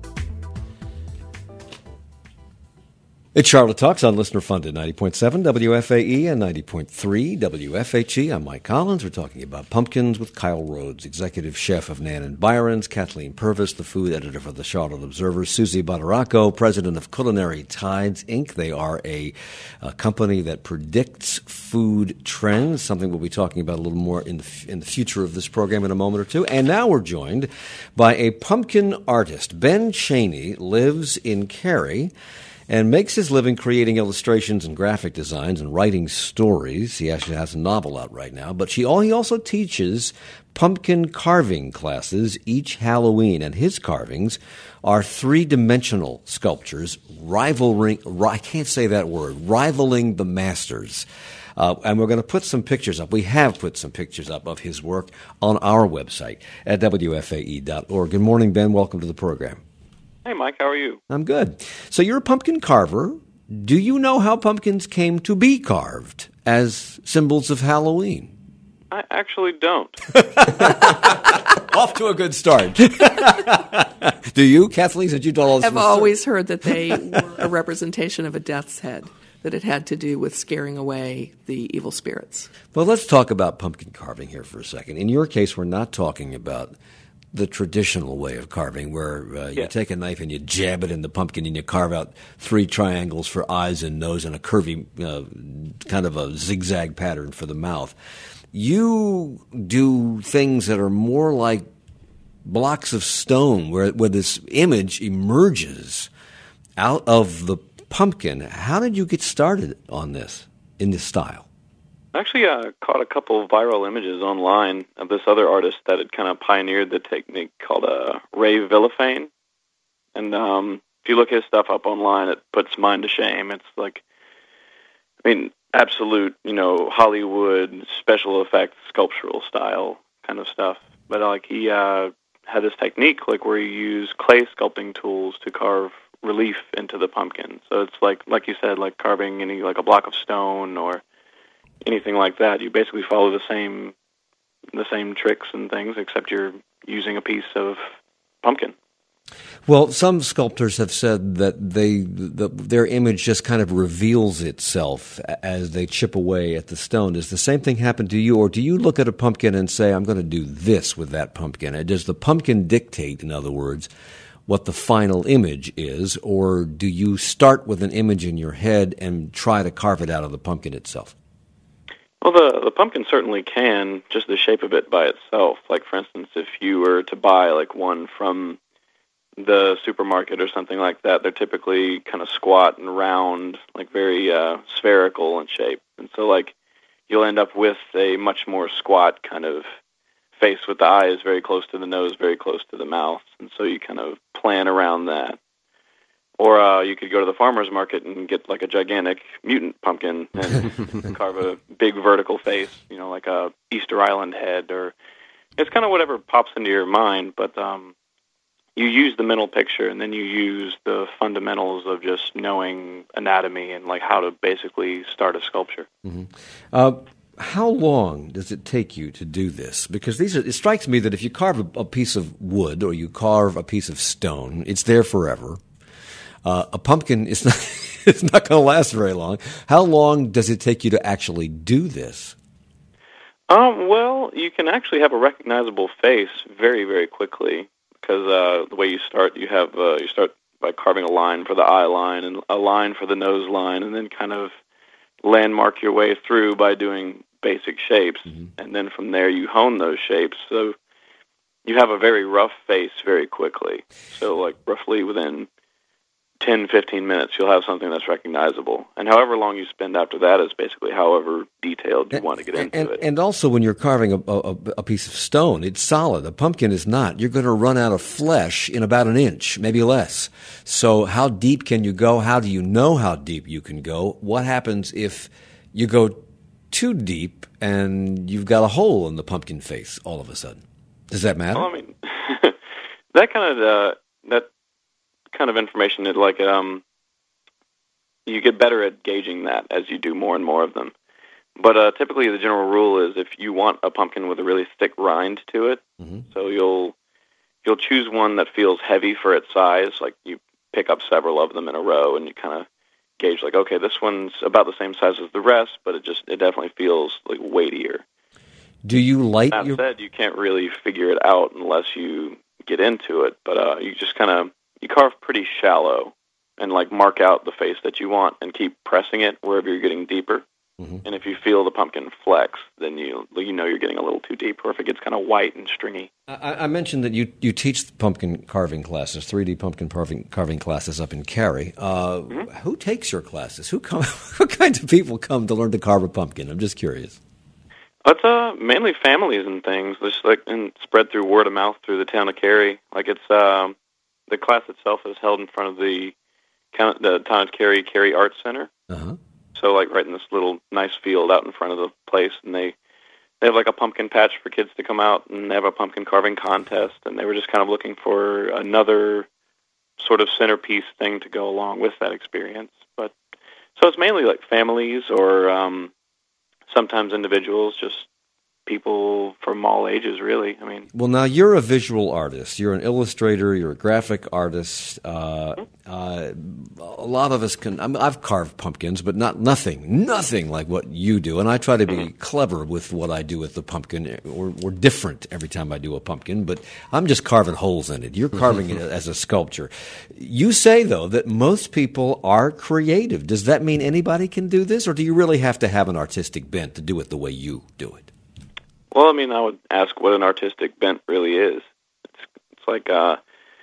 It's Charlotte Talks on Listener Funded, ninety point seven W F A E and ninety point three W F H E. I'm Mike Collins. We're talking about pumpkins with Kyle Rhodes, executive chef of Nan and Byron's, Kathleen Purvis, the food editor for the Charlotte Observer, Susie Butteraco, president of Culinary Tides, Incorporated. They are a, a company that predicts food trends, something we'll be talking about a little more in the, in the future of this program in a moment or two. And now we're joined by a pumpkin artist. Ben Cheney lives in Cary and makes his living creating illustrations and graphic designs and writing stories. He actually has a novel out right now. But she, he also teaches pumpkin carving classes each Halloween, and his carvings are three-dimensional sculptures, rivaling, I can't say that word, rivaling the masters. Uh, and we're going to put some pictures up. We have put some pictures up of his work on our website at w f a e dot org. Good morning, Ben. Welcome to the program. Hey, Mike, how are you? I'm good. So you're a pumpkin carver. Do you know how pumpkins came to be carved as symbols of Halloween? I actually don't. Off to a good start. Do you, Kathleen? Did you tell us? I've always heard that they were a representation of a death's head, that it had to do with scaring away the evil spirits. Well, let's talk about pumpkin carving here for a second. In your case, we're not talking about the traditional way of carving, where uh, you yeah. take a knife and you jab it in the pumpkin and you carve out three triangles for eyes and nose and a curvy uh, kind of a zigzag pattern for the mouth. You do things that are more like blocks of stone, where, where this image emerges out of the pumpkin. How did you get started on this, in this style? I actually uh, caught a couple of viral images online of this other artist that had kind of pioneered the technique called uh, Ray Villafane. And um, if you look his stuff up online, it puts mine to shame. It's like, I mean, absolute, you know, Hollywood special effects, sculptural style kind of stuff. But uh, like he uh, had this technique like where you use clay sculpting tools to carve relief into the pumpkin. So it's like, like you said, like carving any like a block of stone or anything like that. You basically follow the same the same tricks and things, except you're using a piece of pumpkin. Well, some sculptors have said that they the, their image just kind of reveals itself as they chip away at the stone. Does the same thing happen to you, or do you look at a pumpkin and say, I'm going to do this with that pumpkin? Does the pumpkin dictate, in other words, what the final image is, or do you start with an image in your head and try to carve it out of the pumpkin itself? Well, the, the pumpkin certainly can, just the shape of it by itself. Like, for instance, if you were to buy, like, one from the supermarket or something like that, they're typically kind of squat and round, like very uh, spherical in shape. And so, like, you'll end up with a much more squat kind of face with the eyes very close to the nose, very close to the mouth. And so you kind of plan around that. Or uh, you could go to the farmer's market and get like a gigantic mutant pumpkin and carve a big vertical face, you know, like a Easter Island head, or it's kind of whatever pops into your mind. But um, you use the mental picture, and then you use the fundamentals of just knowing anatomy and like how to basically start a sculpture. Mm-hmm. Uh, how long does it take you to do this? Because these are, it strikes me that if you carve a, a piece of wood or you carve a piece of stone, it's there forever. Uh, a pumpkin is not, it's not going to last very long. How long does it take you to actually do this? Um, well, you can actually have a recognizable face very, very quickly because uh, the way you start, you have uh, you start by carving a line for the eye line and a line for the nose line, and then kind of landmark your way through by doing basic shapes, mm-hmm. and then from there you hone those shapes. So you have a very rough face very quickly. So like roughly within ten, fifteen minutes, you'll have something that's recognizable. And however long you spend after that is basically however detailed you and, want to get into and, it. And also when you're carving a, a, a piece of stone, it's solid. A pumpkin is not. You're going to run out of flesh in about an inch, maybe less. So how deep can you go? How do you know how deep you can go? What happens if you go too deep and you've got a hole in the pumpkin face all of a sudden? Does that matter? Well, I mean, that kind of uh, that kind of information is like um, you get better at gauging that as you do more and more of them. But uh, typically, the general rule is if you want a pumpkin with a really thick rind to it, mm-hmm. so you'll you'll choose one that feels heavy for its size. Like you pick up several of them in a row, and you kind of gauge like, okay, this one's about the same size as the rest, but it just it definitely feels like weightier. Do you light that your... said, you can't really figure it out unless you get into it. But uh, you just kind of you carve pretty shallow and like mark out the face that you want and keep pressing it wherever you're getting deeper. Mm-hmm. And if you feel the pumpkin flex, then you you know you're getting a little too deep, or if it gets kind of white and stringy. I, I mentioned that you, you teach pumpkin carving classes, three D pumpkin carving, carving classes up in Cary. Uh, mm-hmm. Who takes your classes? Who come? What kinds of people come to learn to carve a pumpkin? I'm just curious. It's uh, mainly families and things, just like and spread through word of mouth through the town of Cary. Like it's um, the class itself is held in front of the the town of Cary Cary Arts Center. Uh-huh. So like right in this little nice field out in front of the place, and they they have like a pumpkin patch for kids to come out, and they have a pumpkin carving contest, and they were just kind of looking for another sort of centerpiece thing to go along with that experience. But so it's mainly like families or um, sometimes individuals, just people from all ages, really. I mean, well, now you're a visual artist. You're an illustrator. You're a graphic artist. Uh, uh, a lot of us can. I mean, I've carved pumpkins, but not nothing, nothing like what you do. And I try to be mm-hmm. clever with what I do with the pumpkin. We're, we're different every time I do a pumpkin, but I'm just carving holes in it. You're carving it as a sculpture. You say though that most people are creative. Does that mean anybody can do this, or do you really have to have an artistic bent to do it the way you do it? Well, I mean, I would ask what an artistic bent really is. It's, it's like, uh,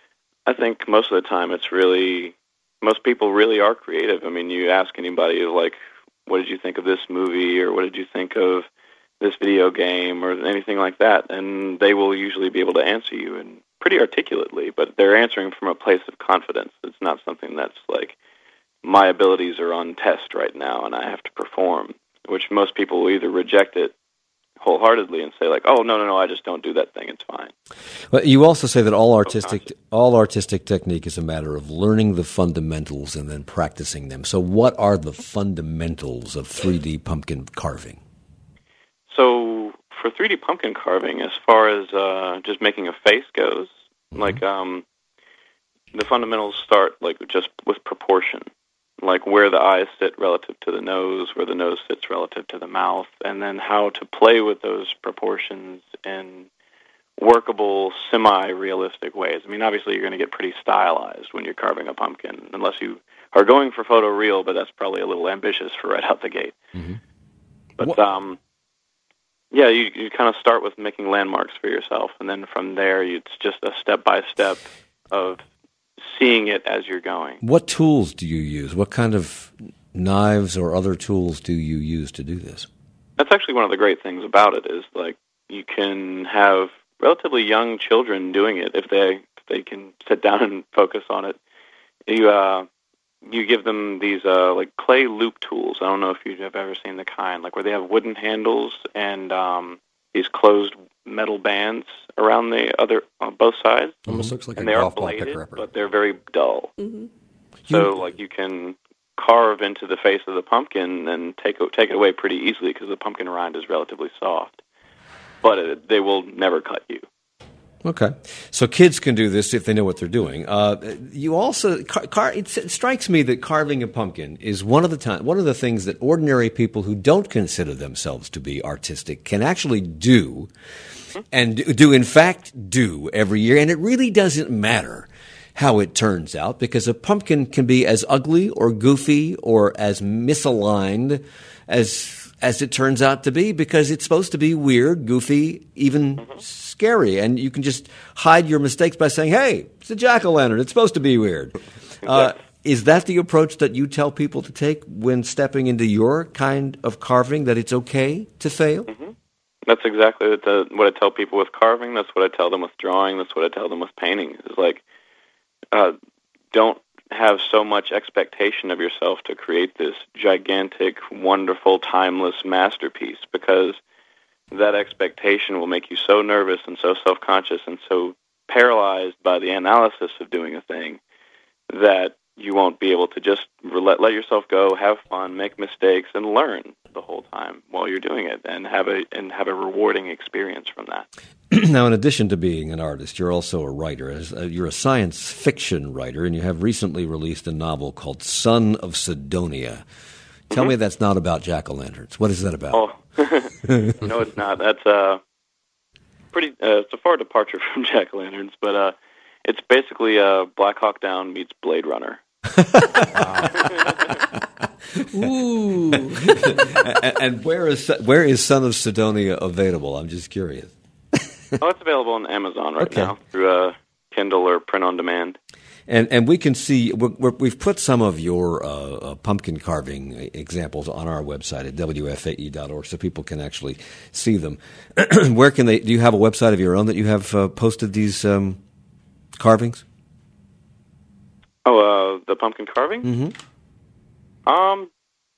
I think most of the time it's really, most people really are creative. I mean, you ask anybody, like, what did you think of this movie, or what did you think of this video game, or anything like that, and they will usually be able to answer you, and pretty articulately, but they're answering from a place of confidence. It's not something that's like, my abilities are on test right now, and I have to perform, which most people will either reject it wholeheartedly and say like, oh no no no I just don't do that thing, it's fine. Well, you also say that all artistic all artistic technique is a matter of learning the fundamentals and then practicing them. So what are the fundamentals of three D pumpkin carving? So for three D pumpkin carving, as far as uh, just making a face goes, mm-hmm. like um, the fundamentals start like just with proportion. Like where the eyes sit relative to the nose, where the nose sits relative to the mouth, and then how to play with those proportions in workable, semi-realistic ways. I mean, obviously you're going to get pretty stylized when you're carving a pumpkin, unless you are going for photoreal, but that's probably a little ambitious for right out the gate. Mm-hmm. But, what? um, yeah, you, you kind of start with making landmarks for yourself, and then from there you, it's just a step-by-step of seeing it as you're going. What tools do you use? What kind of knives or other tools do you use to do this? That's actually one of the great things about it is like you can have relatively young children doing it if they if they can sit down and focus on it. You uh, you give them these uh, like clay loop tools. I don't know if you have ever seen the kind, like where they have wooden handles and um, these closed metal bands around the other on both sides. Almost looks like and a they are golf ball bladed, picker-upper. but they're very dull. Mm-hmm. So, like, you can carve into the face of the pumpkin and take take it away pretty easily because the pumpkin rind is relatively soft. But it, they will never cut you. Okay, so kids can do this if they know what they're doing. Uh, you also, car, car, it, it strikes me that carving a pumpkin is one of the time, one of the things that ordinary people who don't consider themselves to be artistic can actually do, and do, do in fact do every year. And it really doesn't matter how it turns out, because a pumpkin can be as ugly or goofy or as misaligned as as it turns out to be, because it's supposed to be weird, goofy, even mm-hmm. scary. And you can just hide your mistakes by saying, hey, it's a jack-o'-lantern. It's supposed to be weird. Uh, is that the approach that you tell people to take when stepping into your kind of carving, that it's okay to fail? Mm-hmm. That's exactly what, the, what I tell people with carving. That's what I tell them with drawing. That's what I tell them with painting. It's like, uh, don't have so much expectation of yourself to create this gigantic, wonderful, timeless masterpiece, because that expectation will make you so nervous and so self-conscious and so paralyzed by the analysis of doing a thing that you won't be able to just let, let yourself go, have fun, make mistakes, and learn the whole time while you're doing it, and have a and have a rewarding experience from that. Now, in addition to being an artist, you're also a writer. You're a science fiction writer, and you have recently released a novel called Son of Cydonia. Tell mm-hmm. me that's not about jack-o'-lanterns. What is that about? Oh, no, it's not. That's uh, pretty. Uh, it's a far departure from jack-o'-lanterns, but uh, it's basically uh, Black Hawk Down meets Blade Runner. Ooh. and, and where is where is Son of Cydonia available? I'm just curious. Oh, it's available on Amazon right okay. now through uh, Kindle or print on demand. And and we can see we're, we're, we've put some of your uh, uh, pumpkin carving examples on our website at W F A E dot org, so people can actually see them. Where can they? Do you have a website of your own that you have uh, posted these um, carvings? Oh, uh, the pumpkin carving? Mm-hmm. Um,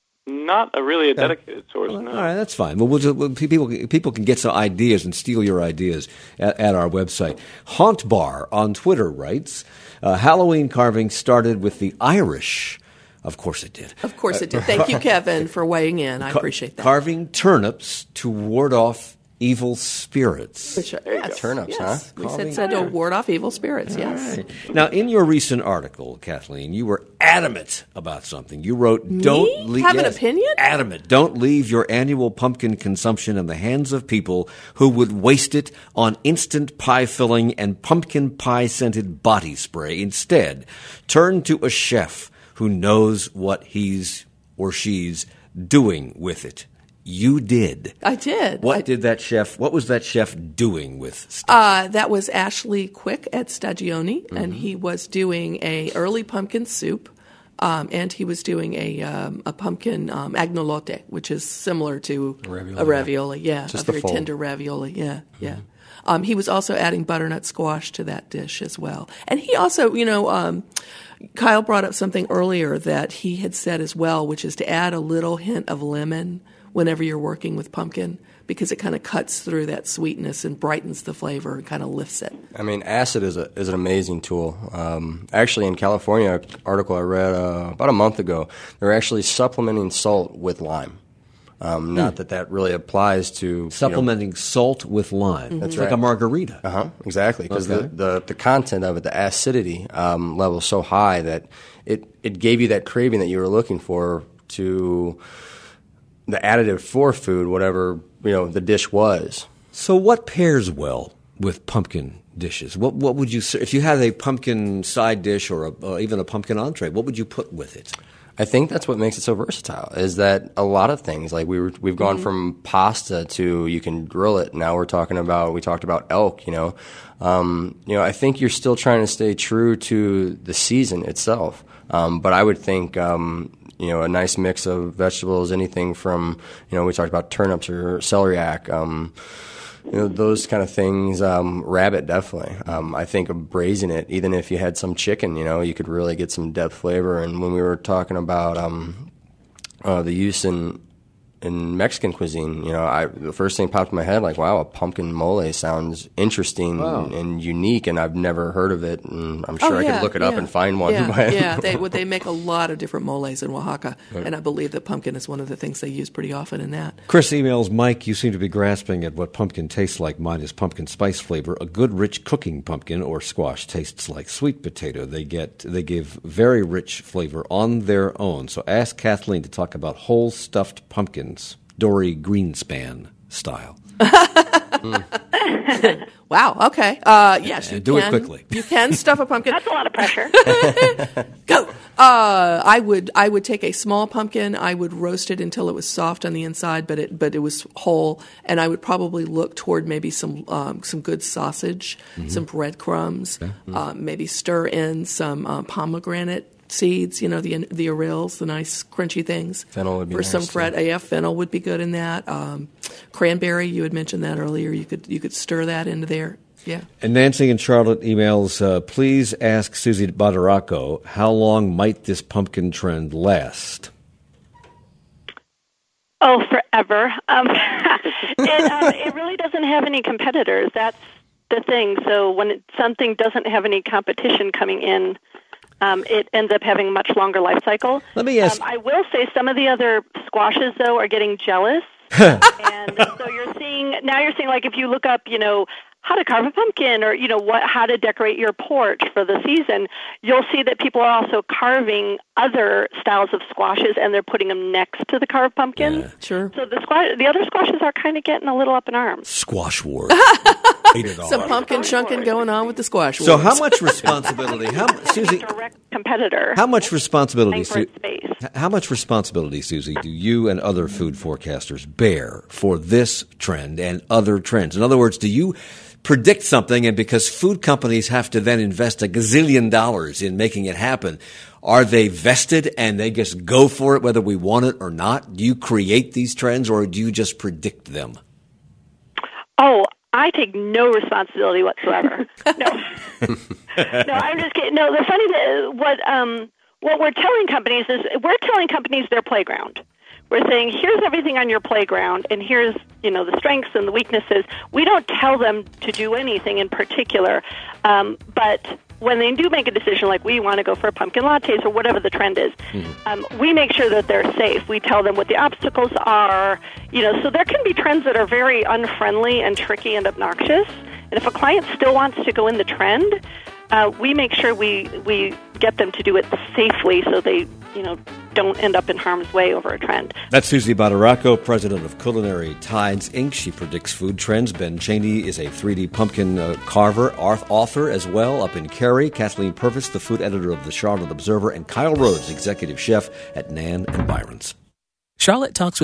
not a really a dedicated source. Well, no. All right, that's fine. Well, we'll just, well, people people can get some ideas and steal your ideas at, at our website. Haunt Bar on Twitter writes, uh, Halloween carving started with the Irish. Of course it did. Of course it did. Thank you, Kevin, for weighing in. I appreciate that. Carving turnips to ward off evil spirits. Which, yes, turnips, yes. huh? We said, said to ward off evil spirits, yes. Right. Now, in your recent article, Kathleen, you were adamant about something. You wrote, Me? don't leave... Have an yes, opinion? Adamant. Don't leave your annual pumpkin consumption in the hands of people who would waste it on instant pie filling and pumpkin pie-scented body spray. Instead, turn to a chef who knows what he's or she's doing with it. You did. I did. What I, did that chef, what was that chef doing with stuff? Uh, that was Ashley Quick at Stagioni, mm-hmm. and he was doing a early pumpkin soup, um, and he was doing a um, a pumpkin um, agnolotte, which is similar to a ravioli. A ravioli yeah, Just a very fold. tender ravioli, yeah, mm-hmm. yeah. Um, he was also adding butternut squash to that dish as well. And he also, you know, um, Kyle brought up something earlier that he had said as well, which is to add a little hint of lemon whenever you're working with pumpkin, because it kind of cuts through that sweetness and brightens the flavor and kind of lifts it. I mean, acid is a is an amazing tool. Um, actually, in California, an article I read uh, about a month ago, they're actually supplementing salt with lime. Um, hmm. Not that that really applies to supplementing you know, salt with lime. Mm-hmm. That's it's right. like a margarita. Uh huh. Exactly, because okay. the, the the content of it, the acidity um, level, is so high that it it gave you that craving that you were looking for to the additive for food, whatever you know the dish was. So, what pairs well with pumpkin dishes? What what would you if you had a pumpkin side dish or, a, or even a pumpkin entree? What would you put with it? I think that's what makes it so versatile. Is that a lot of things like we were we've gone mm-hmm. from pasta to you can grill it. Now we're talking about we talked about elk. You know, um, you know I think you're still trying to stay true to the season itself. Um, but I would think. Um, You know, a nice mix of vegetables, anything from, you know, we talked about turnips or celeriac, um, you know, those kind of things. Um, rabbit, definitely. Um, I think of braising it, even if you had some chicken, you know, you could really get some depth flavor. And when we were talking about um, uh, the use in in Mexican cuisine, you know, I the first thing popped in my head, like, wow, a pumpkin mole sounds interesting Wow. and, and unique, and I've never heard of it, and I'm sure Oh, I yeah, could look it up yeah. and find one. Yeah, but- yeah. They would they make a lot of different moles in Oaxaca, and I believe that pumpkin is one of the things they use pretty often in that. Chris emails, Mike, you seem to be grasping at what pumpkin tastes like. Mine is pumpkin spice flavor. A good rich cooking pumpkin or squash tastes like sweet potato. They get they give very rich flavor on their own. So ask Kathleen to talk about whole stuffed pumpkins, Dory Greenspan style. Wow. Okay. Uh, yes, you do it can. quickly. You can stuff a pumpkin. That's a lot of pressure. Go. Uh, I would I would take a small pumpkin. I would roast it until it was soft on the inside, but it but it was whole. And I would probably look toward maybe some um, some good sausage, mm-hmm. some breadcrumbs, mm-hmm. uh, maybe stir in some uh, pomegranate seeds. You know, the the arils, the nice crunchy things. Fennel would be for nice, some too. bread. Yeah, fennel would be good in that. Um, cranberry, you had mentioned that earlier. You could you could stir that into there. Yeah. And Nancy and Charlotte emails, uh, please ask Susie Badaraco, how long might this pumpkin trend last? Oh, forever. Um, it, um, it really doesn't have any competitors. That's the thing. So when it, something doesn't have any competition coming in, um, it ends up having a much longer life cycle. Let me ask. Um, I will say some of the other squashes, though, are getting jealous. And so you're seeing, now you're seeing, like, if you look up, you know, how to carve a pumpkin or, you know, what, how to decorate your porch for the season, you'll see that people are also carving other styles of squashes and they're putting them next to the carved pumpkins. Yeah. Sure. So the squash, the other squashes are kind of getting a little up in arms. Squash wars. Some pumpkin chunking going on with the squash. So wars. how much responsibility, how, Susie, Direct competitor. how much responsibility, Playing for Su- its space. how much responsibility, Susie, do you and other food forecasters bear for this trend and other trends? In other words, do you predict something, and because food companies have to then invest a gazillion dollars in making it happen, are they vested and they just go for it whether we want it or not? Do you create these trends or do you just predict them? Oh, I take no responsibility whatsoever. no, no, I'm just kidding. No, the funny thing, what um, what we're telling companies is we're telling companies their playground. We're saying, here's everything on your playground, and here's, you know, the strengths and the weaknesses. We don't tell them to do anything in particular, um, but when they do make a decision, like we want to go for pumpkin lattes or whatever the trend is, mm-hmm. um, we make sure that they're safe. We tell them what the obstacles are, you know, so there can be trends that are very unfriendly and tricky and obnoxious. And if a client still wants to go in the trend, uh, we make sure we, we get them to do it safely so they, you know, don't end up in harm's way over a trend. That's Susie Badaraco, president of Culinary Tides, Incorporated. She predicts food trends. Ben Cheney is a three D pumpkin uh, carver, author as well, up in Cary. Kathleen Purvis, the food editor of the Charlotte Observer, and Kyle Rhodes, executive chef at Nan and Byron's. Charlotte Talks